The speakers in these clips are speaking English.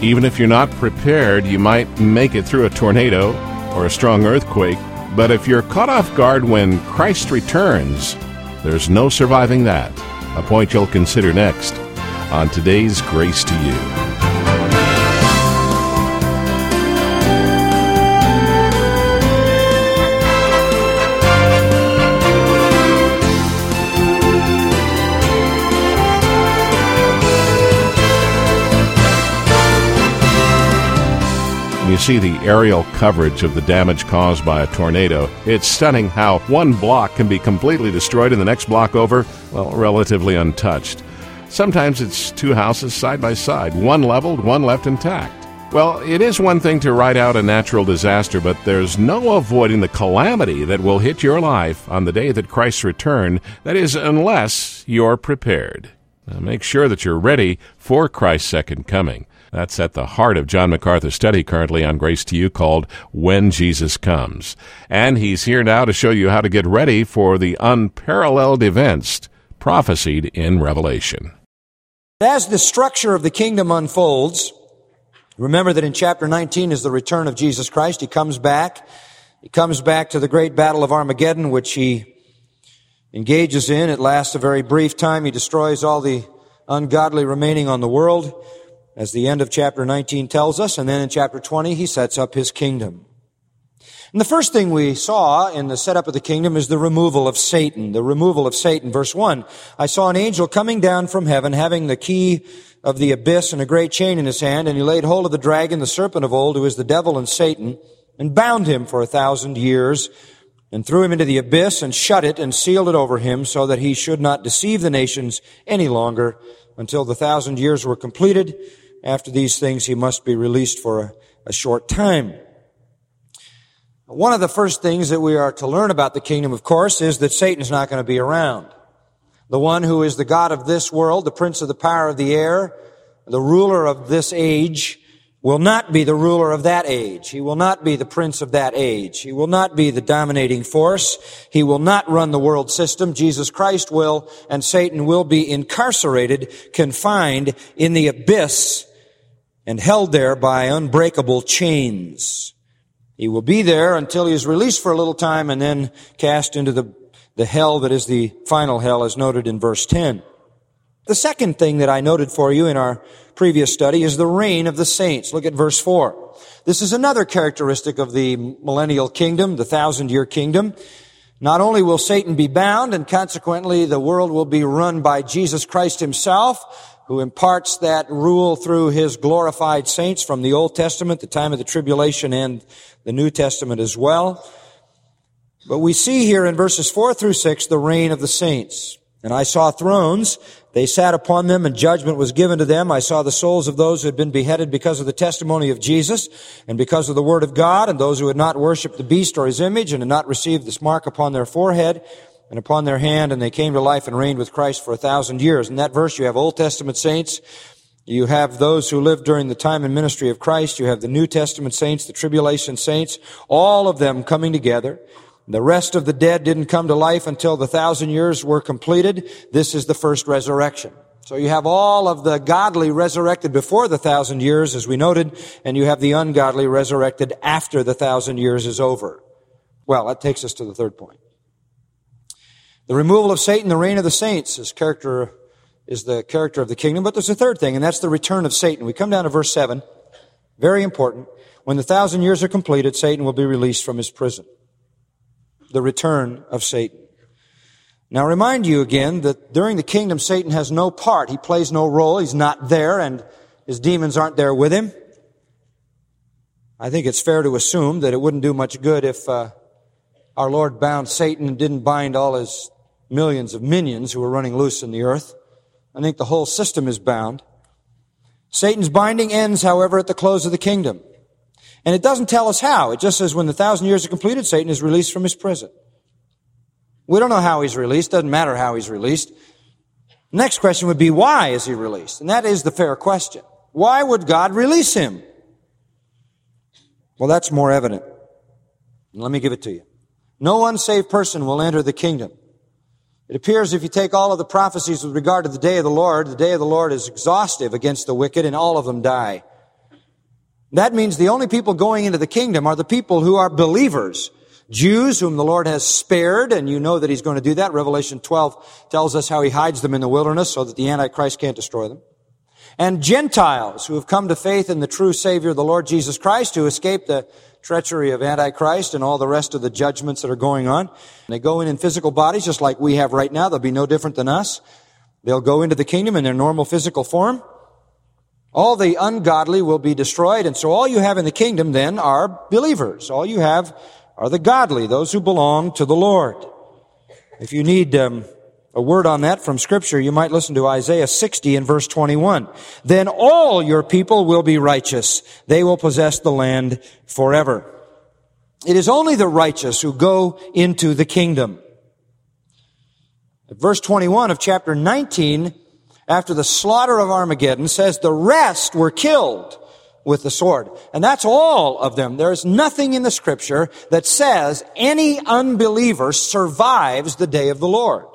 Even if you're not prepared, you might make it through a tornado or a strong earthquake. But if you're caught off guard when Christ returns, there's no surviving that. A point you'll consider next on today's Grace to You. You see the aerial coverage of the damage caused by a tornado. It's stunning how one block can be completely destroyed and the next block over, well, relatively untouched. Sometimes it's two houses side by side, one leveled, one left intact. Well, it is one thing to ride out a natural disaster, but there's no avoiding the calamity that will hit your life on the day that Christ's return. That is, unless you're prepared. Now, make sure that you're ready for Christ's second coming. That's at the heart of John MacArthur's study currently on Grace to You called When Jesus Comes. And he's here now to show you how to get ready for the unparalleled events prophesied in Revelation. As the structure of the kingdom unfolds, remember that in chapter 19 is the return of Jesus Christ. He comes back. He comes back to the great battle of Armageddon, which he engages in. It lasts a very brief time. He destroys all the ungodly remaining on the world, as the end of chapter 19 tells us, and then in chapter 20, he sets up his kingdom. And the first thing we saw in the setup of the kingdom is the removal of Satan. The removal of Satan. Verse 1, I saw an angel coming down from heaven, having the key of the abyss and a great chain in his hand, and he laid hold of the dragon, the serpent of old, who is the devil and Satan, and bound him for 1,000 years, and threw him into the abyss, and shut it, and sealed it over him, so that he should not deceive the nations any longer, until the 1,000 years were completed. After these things, he must be released for a short time. One of the first things that we are to learn about the kingdom, of course, is that Satan is not going to be around. The one who is the god of this world, the prince of the power of the air, the ruler of this age, will not be the ruler of that age. He will not be the prince of that age. He will not be the dominating force. He will not run the world system. Jesus Christ will, and Satan will be incarcerated, confined in the abyss, and held there by unbreakable chains. He will be there until he is released for a little time and then cast into the hell that is the final hell, as noted in verse 10. The second thing that I noted for you in our previous study is the reign of the saints. Look at verse 4. This is another characteristic of the millennial kingdom, the 1,000-year kingdom. Not only will Satan be bound, and consequently the world will be run by Jesus Christ himself, who imparts that rule through his glorified saints from the Old Testament, the time of the tribulation, and the New Testament as well. But we see here in verses 4 through 6 the reign of the saints. And I saw thrones, they sat upon them, and judgment was given to them. I saw the souls of those who had been beheaded because of the testimony of Jesus, and because of the word of God, and those who had not worshipped the beast or his image, and had not received this mark upon their forehead and upon their hand, and they came to life and reigned with Christ for 1,000 years. In that verse, you have Old Testament saints, you have those who lived during the time and ministry of Christ, you have the New Testament saints, the tribulation saints, all of them coming together. The rest of the dead didn't come to life until the 1,000 years were completed. This is the first resurrection. So you have all of the godly resurrected before the 1,000 years, as we noted, and you have the ungodly resurrected after the 1,000 years is over. Well, that takes us to the third point. The removal of Satan, the reign of the saints, is the character of the kingdom. But there's a third thing, and that's the return of Satan. We come down to verse 7. Very important. When the 1,000 years are completed, Satan will be released from his prison. The return of Satan. Now, remind you again that during the kingdom, Satan has no part. He plays no role. He's not there, and his demons aren't there with him. I think it's fair to assume that it wouldn't do much good if our Lord bound Satan and didn't bind all his millions of minions who are running loose in the earth. I think the whole system is bound. Satan's binding ends, however, at the close of the kingdom. And it doesn't tell us how. It just says when the 1,000 years are completed, Satan is released from his prison. We don't know how he's released. Doesn't matter how he's released. Next question would be, why is he released? And that is the fair question. Why would God release him? Well, that's more evident. Let me give it to you. No unsaved person will enter the kingdom. It appears if you take all of the prophecies with regard to the day of the Lord is exhaustive against the wicked, and all of them die. That means the only people going into the kingdom are the people who are believers. Jews whom the Lord has spared, and you know that He's going to do that. Revelation 12 tells us how He hides them in the wilderness so that the Antichrist can't destroy them. And Gentiles who have come to faith in the true Savior, the Lord Jesus Christ, who escaped the treachery of Antichrist and all the rest of the judgments that are going on. And they go in physical bodies just like we have right now. They'll be no different than us. They'll go into the kingdom in their normal physical form. All the ungodly will be destroyed, and so all you have in the kingdom then are believers. All you have are the godly, those who belong to the Lord. If you need a word on that from Scripture, you might listen to Isaiah 60 and verse 21. Then all your people will be righteous. They will possess the land forever. It is only the righteous who go into the kingdom. Verse 21 of chapter 19, after the slaughter of Armageddon, says the rest were killed with the sword. And that's all of them. There is nothing in the Scripture that says any unbeliever survives the day of the Lord.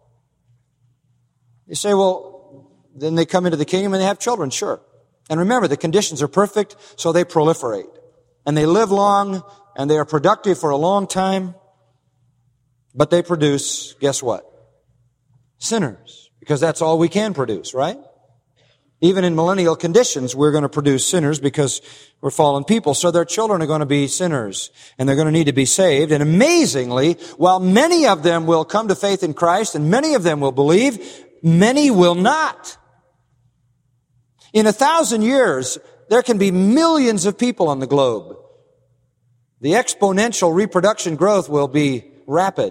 You say, well, then they come into the kingdom and they have children. Sure. And remember, the conditions are perfect, so they proliferate. And they live long, and they are productive for a long time. But they produce, guess what? Sinners. Because that's all we can produce, right? Even in millennial conditions, we're going to produce sinners because we're fallen people. So their children are going to be sinners, and they're going to need to be saved. And amazingly, while many of them will come to faith in Christ, and many of them will believe, many will not. In 1,000 years, there can be millions of people on the globe. The exponential reproduction growth will be rapid.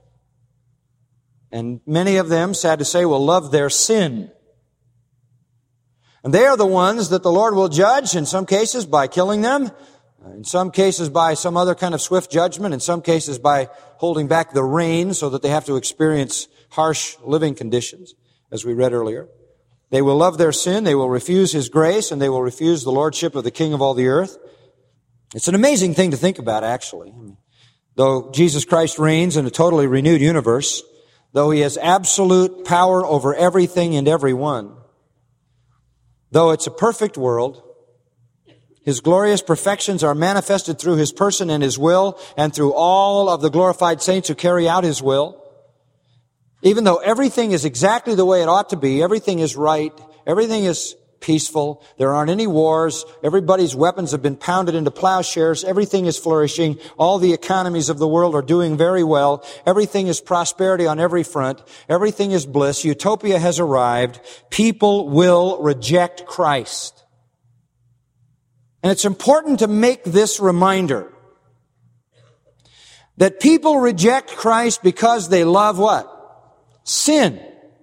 And many of them, sad to say, will love their sin. And they are the ones that the Lord will judge, in some cases by killing them, in some cases by some other kind of swift judgment, in some cases by holding back the rain so that they have to experience harsh living conditions, as we read earlier. They will love their sin, they will refuse His grace, and they will refuse the lordship of the King of all the earth. It's an amazing thing to think about, actually. Though Jesus Christ reigns in a totally renewed universe, though He has absolute power over everything and everyone, though it's a perfect world, His glorious perfections are manifested through His person and His will, and through all of the glorified saints who carry out His will. Even though everything is exactly the way it ought to be, everything is right, everything is peaceful, there aren't any wars, everybody's weapons have been pounded into plowshares, everything is flourishing, all the economies of the world are doing very well, everything is prosperity on every front, everything is bliss, utopia has arrived, people will reject Christ. And it's important to make this reminder that people reject Christ because they love what? Sin.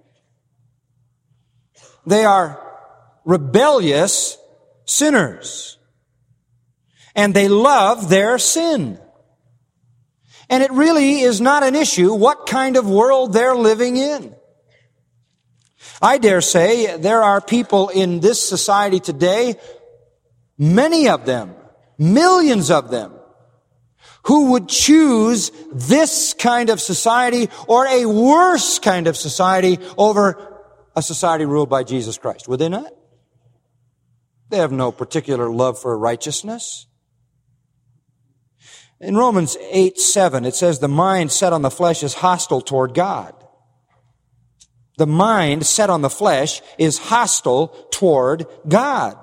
They are rebellious sinners. And they love their sin. And it really is not an issue what kind of world they're living in. I dare say there are people in this society today, many of them, millions of them, who would choose this kind of society or a worse kind of society over a society ruled by Jesus Christ. Would they not? They have no particular love for righteousness. In Romans 8:7, it says the mind set on the flesh is hostile toward God. The mind set on the flesh is hostile toward God.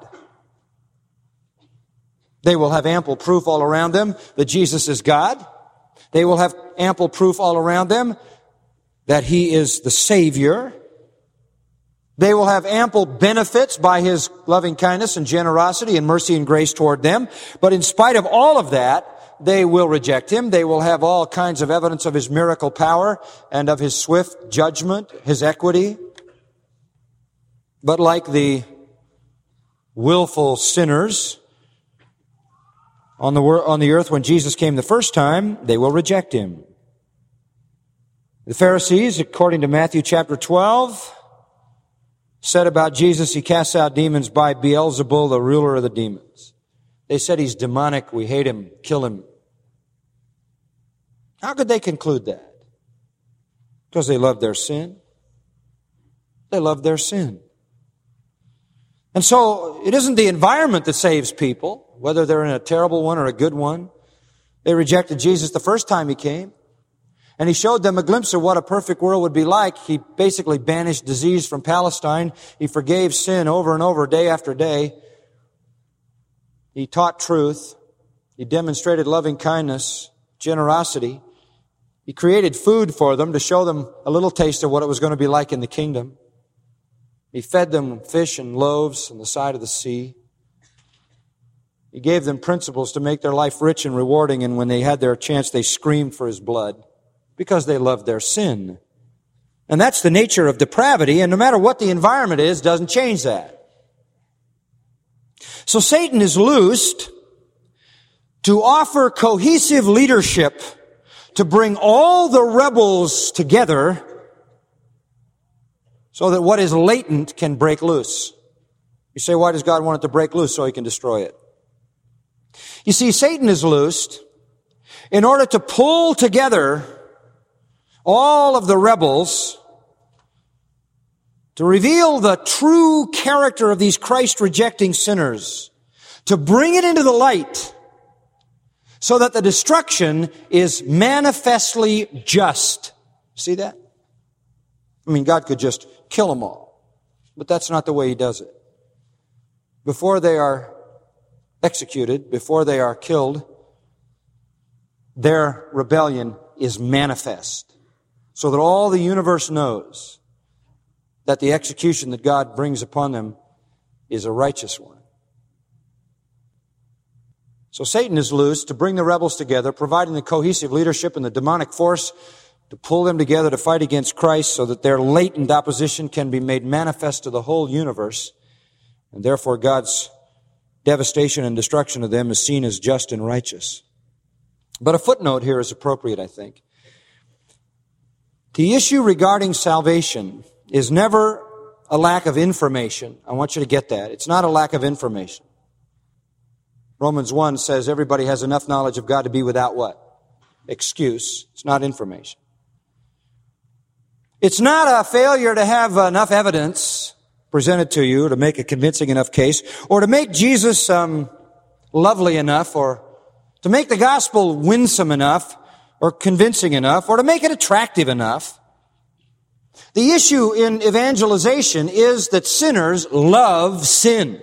They will have ample proof all around them that Jesus is God. They will have ample proof all around them that He is the Savior. They will have ample benefits by His loving kindness and generosity and mercy and grace toward them. But in spite of all of that, they will reject Him. They will have all kinds of evidence of His miracle power and of His swift judgment, His equity. But like the willful sinners on the earth when Jesus came the first time, they will reject Him. The Pharisees, according to Matthew chapter 12, said about Jesus, He casts out demons by Beelzebul, the ruler of the demons. They said He's demonic, we hate Him, kill Him. How could they conclude that? Because they loved their sin. They loved their sin. And so it isn't the environment that saves people, whether they're in a terrible one or a good one. They rejected Jesus the first time He came, and He showed them a glimpse of what a perfect world would be like. He basically banished disease from Palestine. He forgave sin over and over, day after day. He taught truth. He demonstrated loving kindness, generosity. He created food for them to show them a little taste of what it was going to be like in the kingdom. He fed them fish and loaves on the side of the sea. He gave them principles to make their life rich and rewarding, and when they had their chance, they screamed for His blood because they loved their sin. And that's the nature of depravity, and no matter what the environment is, doesn't change that. So Satan is loosed to offer cohesive leadership to bring all the rebels together so that what is latent can break loose. You say, why does God want it to break loose? So He can destroy it. You see, Satan is loosed in order to pull together all of the rebels to reveal the true character of these Christ-rejecting sinners, to bring it into the light so that the destruction is manifestly just. See that? I mean, God could just kill them all, but that's not the way He does it. Before they are executed, before they are killed, their rebellion is manifest, so that all the universe knows that the execution that God brings upon them is a righteous one. So Satan is loose to bring the rebels together, providing the cohesive leadership and the demonic force to pull them together to fight against Christ so that their latent opposition can be made manifest to the whole universe, and therefore God's devastation and destruction of them is seen as just and righteous. But a footnote here is appropriate, I think. The issue regarding salvation is never a lack of information. I want you to get that. It's not a lack of information. Romans 1 says everybody has enough knowledge of God to be without what? Excuse. It's not information. It's not a failure to have enough evidence presented to you to make a convincing enough case, or to make Jesus lovely enough, or to make the gospel winsome enough, or convincing enough, or to make it attractive enough. The issue in evangelization is that sinners love sin.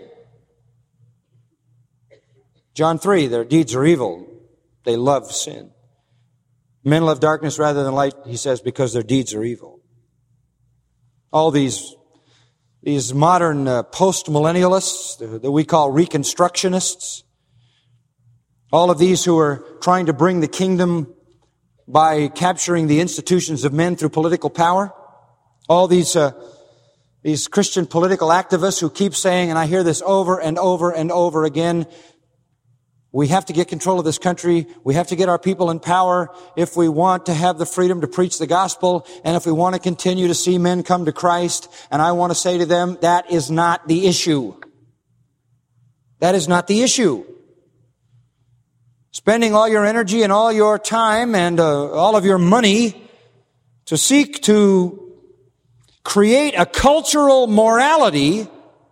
John 3, their deeds are evil. They love sin. Men love darkness rather than light, he says, because their deeds are evil. All these modern post-millennialists that we call reconstructionists, all of these who are trying to bring the kingdom by capturing the institutions of men through political power, all these Christian political activists who keep saying, and I hear this over and over and over again, we have to get control of this country. We have to get our people in power if we want to have the freedom to preach the gospel and if we want to continue to see men come to Christ. And I want to say to them, that is not the issue. That is not the issue. Spending all your energy and all your time and all of your money to seek to create a cultural morality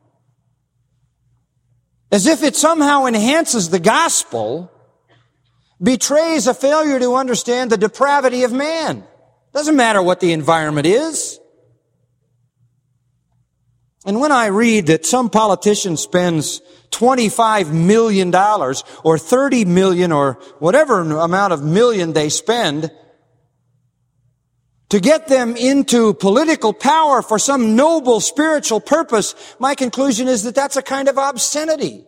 as if it somehow enhances the gospel, betrays a failure to understand the depravity of man. Doesn't matter what the environment is. And when I read that some politician spends $25 million or 30 million or whatever amount of million they spend to get them into political power for some noble spiritual purpose, my conclusion is that that's a kind of obscenity.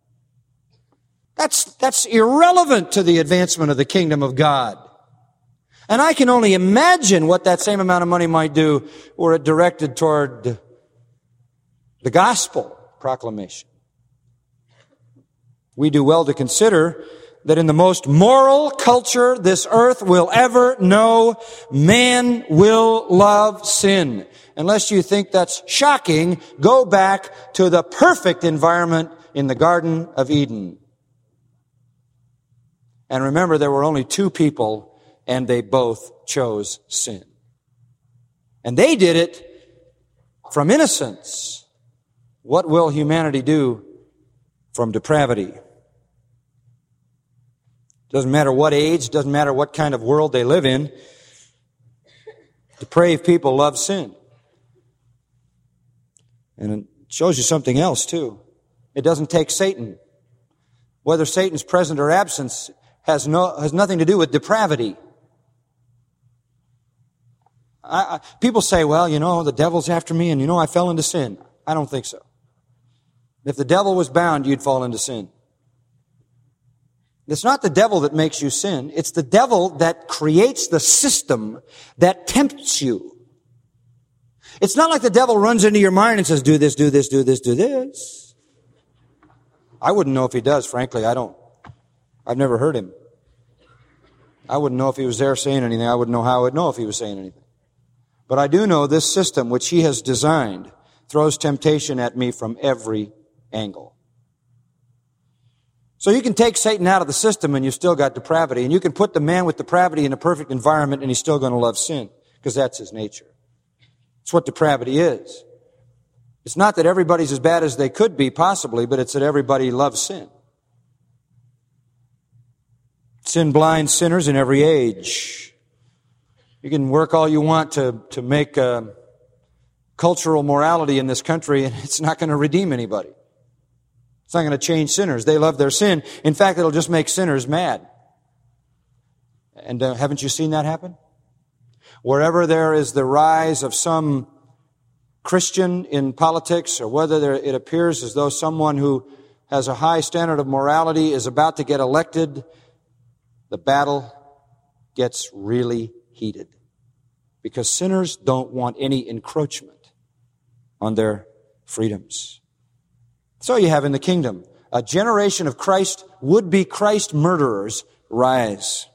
That's irrelevant to the advancement of the kingdom of God. And I can only imagine what that same amount of money might do were it directed toward the gospel proclamation. We do well to consider that in the most moral culture this earth will ever know, man will love sin. Unless you think that's shocking, go back to the perfect environment in the Garden of Eden. And remember, there were only two people, and they both chose sin. And they did it from innocence, What will humanity do from depravity? Doesn't matter what age, doesn't matter what kind of world they live in. Depraved people love sin. And it shows you something else, too. It doesn't take Satan. Whether Satan's present or absent has nothing to do with depravity. People say, well, the devil's after me and I fell into sin. I don't think so. If the devil was bound, you'd fall into sin. It's not the devil that makes you sin. It's the devil that creates the system that tempts you. It's not like the devil runs into your mind and says, do this, do this, do this, do this. I wouldn't know if he does, frankly. I've never heard him. I wouldn't know if he was there saying anything. I wouldn't know how I would know if he was saying anything. But I do know this system, which he has designed, throws temptation at me from every angle. So you can take Satan out of the system and you've still got depravity. And you can put the man with depravity in a perfect environment and he's still going to love sin, because that's his nature. It's what depravity is. It's not that everybody's as bad as they could be, possibly, but it's that everybody loves sin. Sin blinds sinners in every age. You can work all you want to make cultural morality in this country, and it's not going to redeem anybody. It's not going to change sinners. They love their sin. In fact, it'll just make sinners mad. And haven't you seen that happen? Wherever there is the rise of some Christian in politics, or whether it appears as though someone who has a high standard of morality is about to get elected, the battle gets really heated. Because sinners don't want any encroachment on their freedoms. So you have in the kingdom a generation of would-be Christ murderers rise.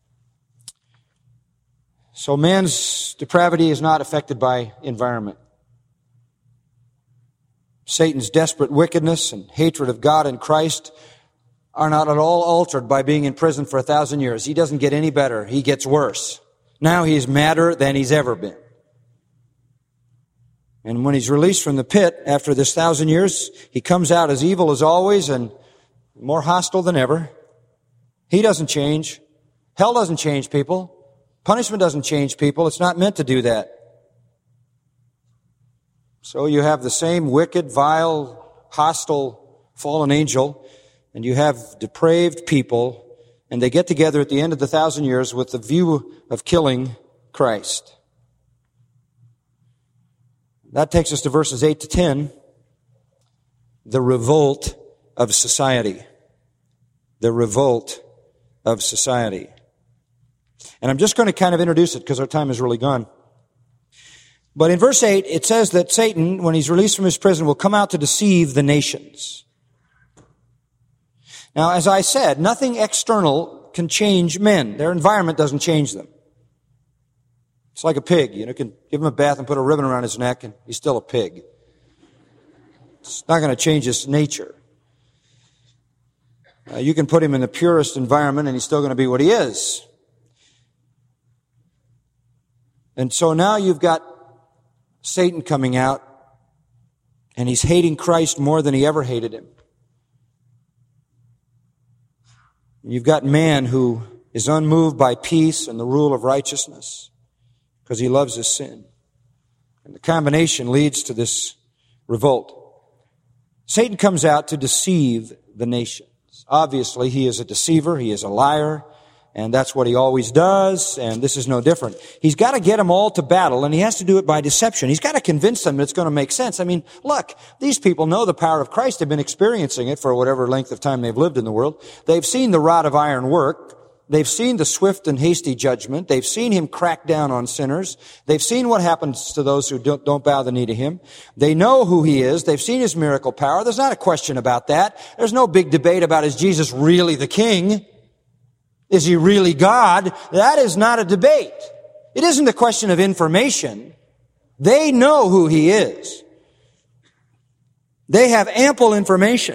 So man's depravity is not affected by environment. Satan's desperate wickedness and hatred of God and Christ are not at all altered by being in prison for 1,000 years. He doesn't get any better. He gets worse. Now he's madder than he's ever been. And when he's released from the pit after this 1,000 years, he comes out as evil as always and more hostile than ever. He doesn't change. Hell doesn't change people. Punishment doesn't change people. It's not meant to do that. So you have the same wicked, vile, hostile, fallen angel, and you have depraved people, and they get together at the end of the 1,000 years with the view of killing Christ. That takes us to verses 8 to 10. The revolt of society. The revolt of society. And I'm just going to kind of introduce it because our time is really gone. But in verse 8, it says that Satan, when he's released from his prison, will come out to deceive the nations. Now, as I said, nothing external can change men. Their environment doesn't change them. It's like a pig. You can give him a bath and put a ribbon around his neck, and he's still a pig. It's not going to change his nature. You can put him in the purest environment, and he's still going to be what he is. And so now you've got Satan coming out, and he's hating Christ more than he ever hated him. You've got man who is unmoved by peace and the rule of righteousness because he loves his sin. And the combination leads to this revolt. Satan comes out to deceive the nations. Obviously, he is a deceiver, he is a liar, and that's what he always does, and this is no different. He's got to get them all to battle, and he has to do it by deception. He's got to convince them that it's going to make sense. I mean, look, these people know the power of Christ. They've been experiencing it for whatever length of time they've lived in the world. They've seen the rod of iron work. They've seen the swift and hasty judgment. They've seen him crack down on sinners. They've seen what happens to those who don't bow the knee to him. They know who he is. They've seen his miracle power. There's not a question about that. There's no big debate about, is Jesus really the king? Is he really God? That is not a debate. It isn't a question of information. They know who he is. They have ample information.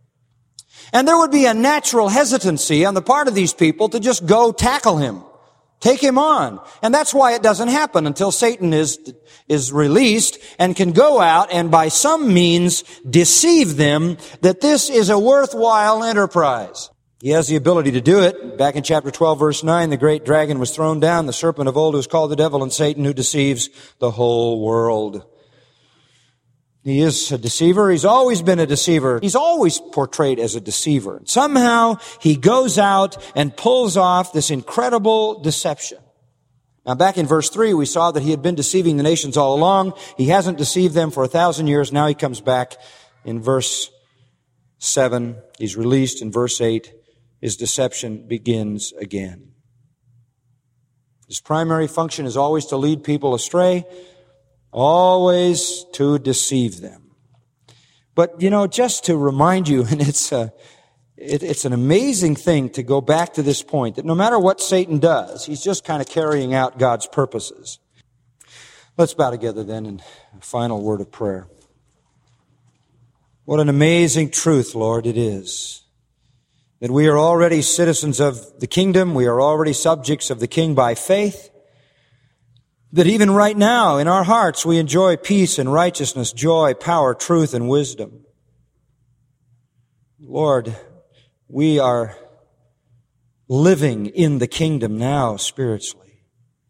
And there would be a natural hesitancy on the part of these people to just go tackle him. Take him on. And that's why it doesn't happen until Satan is released and can go out and by some means deceive them that this is a worthwhile enterprise. He has the ability to do it. Back in chapter 12, verse 9, the great dragon was thrown down, the serpent of old who is called the devil and Satan, who deceives the whole world. He is a deceiver. He's always been a deceiver. He's always portrayed as a deceiver. Somehow he goes out and pulls off this incredible deception. Now back in verse 3, we saw that he had been deceiving the nations all along. He hasn't deceived them for 1,000 years. Now he comes back in verse 7. He's released in verse 8. His deception begins again. His primary function is always to lead people astray, always to deceive them. But, just to remind you, and it's an amazing thing to go back to this point, that no matter what Satan does, he's just kind of carrying out God's purposes. Let's bow together then in a final word of prayer. What an amazing truth, Lord, it is, that we are already citizens of the kingdom, we are already subjects of the King by faith, that even right now in our hearts we enjoy peace and righteousness, joy, power, truth, and wisdom. Lord, we are living in the kingdom now spiritually.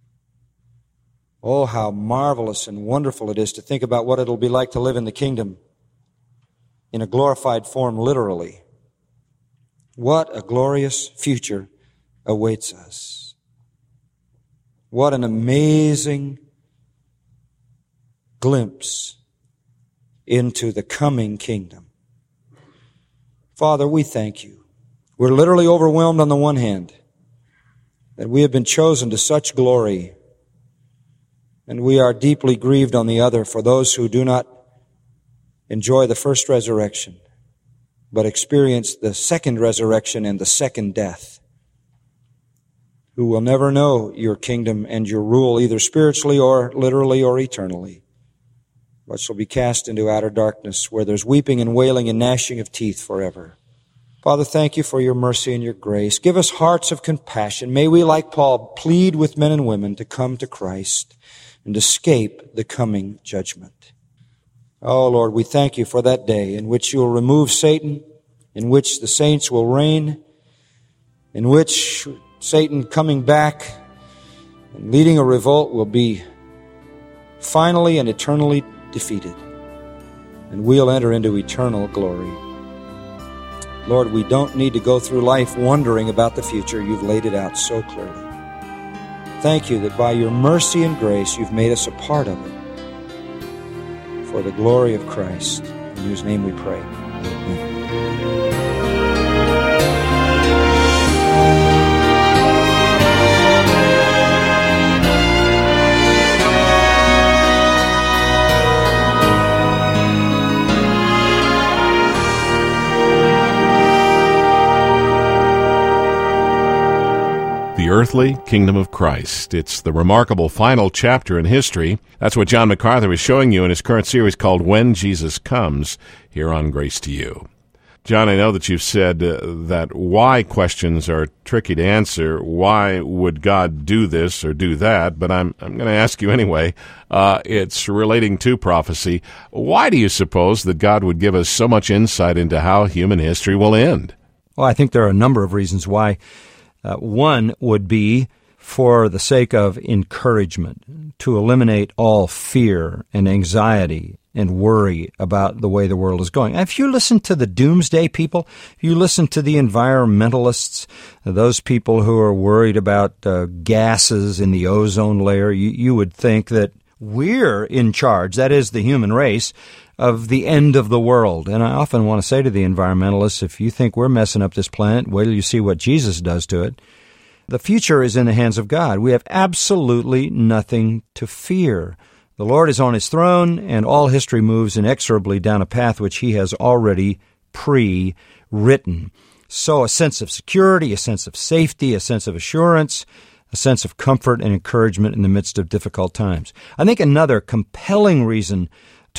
Oh, how marvelous and wonderful it is to think about what it'll be like to live in the kingdom in a glorified form, literally. What a glorious future awaits us. What an amazing glimpse into the coming kingdom. Father, we thank you. We're literally overwhelmed on the one hand that we have been chosen to such glory, and we are deeply grieved on the other for those who do not enjoy the first resurrection, but experience the second resurrection and the second death, who will never know your kingdom and your rule, either spiritually or literally or eternally, but shall be cast into outer darkness where there's weeping and wailing and gnashing of teeth forever. Father, thank you for your mercy and your grace. Give us hearts of compassion. May we, like Paul, plead with men and women to come to Christ and escape the coming judgment. Oh, Lord, we thank you for that day in which you will remove Satan, in which the saints will reign, in which Satan coming back and leading a revolt will be finally and eternally defeated, and we'll enter into eternal glory. Lord, we don't need to go through life wondering about the future. You've laid it out so clearly. Thank you that by your mercy and grace you've made us a part of it for the glory of Christ, in whose name we pray. Amen. The earthly kingdom of Christ. It's the remarkable final chapter in history. That's what John MacArthur is showing you in his current series called When Jesus Comes, here on Grace to You. John, I know that you've said that why questions are tricky to answer. Why would God do this or do that? But I'm going to ask you anyway. It's relating to prophecy. Why do you suppose that God would give us so much insight into how human history will end? Well, I think there are a number of reasons why. One would be for the sake of encouragement, to eliminate all fear and anxiety and worry about the way the world is going. If you listen to the doomsday people, if you listen to the environmentalists, those people who are worried about gases in the ozone layer, you would think that we're in charge, that is the human race, of the end of the world. And I often want to say to the environmentalists, if you think we're messing up this planet, wait till you see what Jesus does to it. The future is in the hands of God. We have absolutely nothing to fear. The Lord is on his throne, and all history moves inexorably down a path which he has already pre-written. So a sense of security, a sense of safety, a sense of assurance, a sense of comfort and encouragement in the midst of difficult times. I think another compelling reason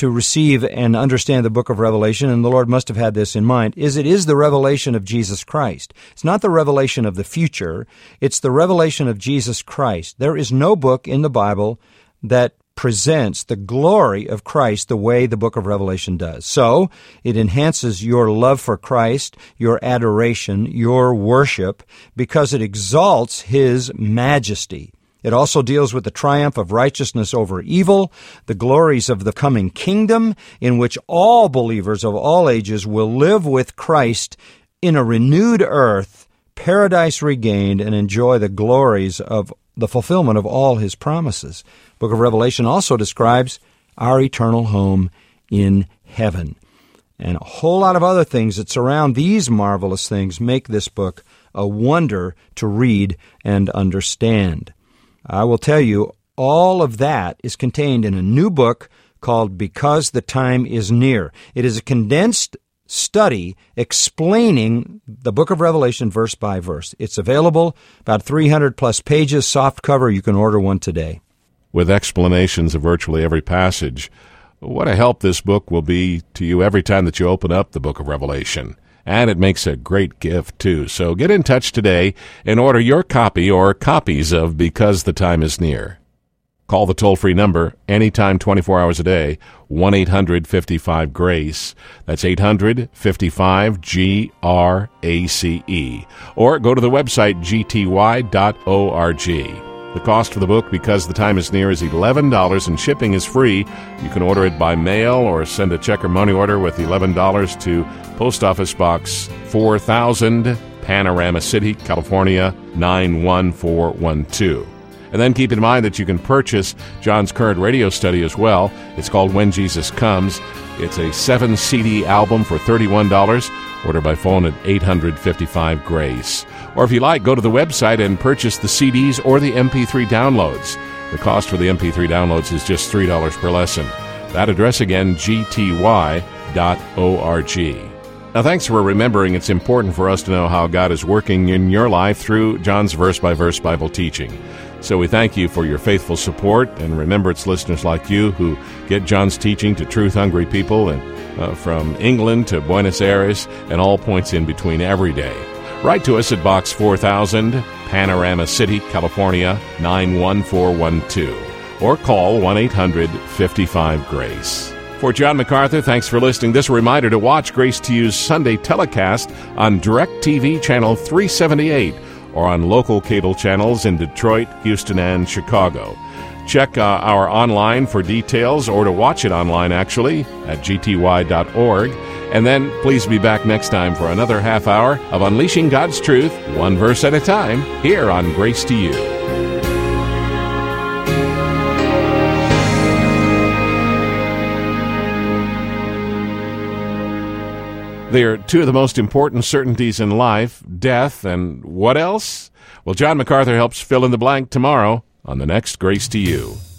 to receive and understand the book of Revelation, and the Lord must have had this in mind, is it is the revelation of Jesus Christ. It's not the revelation of the future. It's the revelation of Jesus Christ. There is no book in the Bible that presents the glory of Christ the way the book of Revelation does. So, it enhances your love for Christ, your adoration, your worship, because it exalts His majesty. It also deals with the triumph of righteousness over evil, the glories of the coming kingdom, in which all believers of all ages will live with Christ in a renewed earth, paradise regained, and enjoy the glories of the fulfillment of all His promises. The book of Revelation also describes our eternal home in heaven. And a whole lot of other things that surround these marvelous things make this book a wonder to read and understand. I will tell you, all of that is contained in a new book called Because the Time is Near. It is a condensed study explaining the book of Revelation verse by verse. It's available, about 300 plus pages, soft cover. You can order one today. With explanations of virtually every passage, what a help this book will be to you every time that you open up the book of Revelation. And it makes a great gift, too. So get in touch today and order your copy or copies of Because the Time is Near. Call the toll-free number anytime, 24 hours a day, 1-800-55-GRACE. That's 800-55-GRACE. Or go to the website, gty.org. The cost for the book, Because the Time is Near, is $11, and shipping is free. You can order it by mail or send a check or money order with $11 to Post Office Box 4000, Panorama City, California, 91412. And then keep in mind that you can purchase John's current radio study as well. It's called When Jesus Comes. It's a 7-CD album for $31. Order by phone at 800-55-GRACE. Or if you like, go to the website and purchase the CDs or the MP3 downloads. The cost for the MP3 downloads is just $3 per lesson. That address again, gty.org. Now, thanks for remembering it's important for us to know how God is working in your life through John's verse-by-verse Bible teaching. So we thank you for your faithful support, and remember it's listeners like you who get John's teaching to truth-hungry people, and from England to Buenos Aires and all points in between every day. Write to us at Box 4000, Panorama City, California, 91412, or call 1-800-55-GRACE. For John MacArthur, thanks for listening. This reminder to watch Grace to You's Sunday telecast on DirecTV Channel 378 or on local cable channels in Detroit, Houston, and Chicago. Check our online for details, or to watch it online, actually, at gty.org. And then please be back next time for another half hour of Unleashing God's Truth, one verse at a time, here on Grace to You. They are two of the most important certainties in life, death, and what else? Well, John MacArthur helps fill in the blank tomorrow on the next Grace to You.